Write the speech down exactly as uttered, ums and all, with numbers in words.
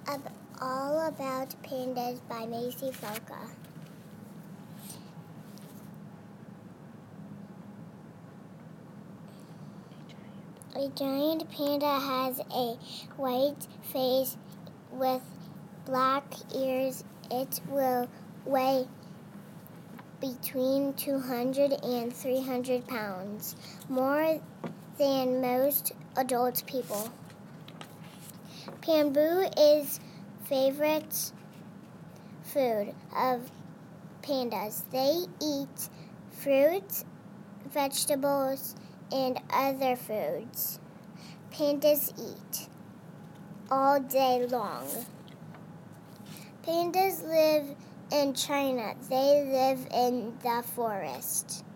ab- All About Pandas by Macy Falca. A giant panda has a white face with black ears. It will weigh between two hundred and three hundred pounds, more than most adult people. Bamboo is favorite food of pandas. They eat fruits, vegetables, and other foods. Pandas eat all day long. Pandas live in China. They live in the forest.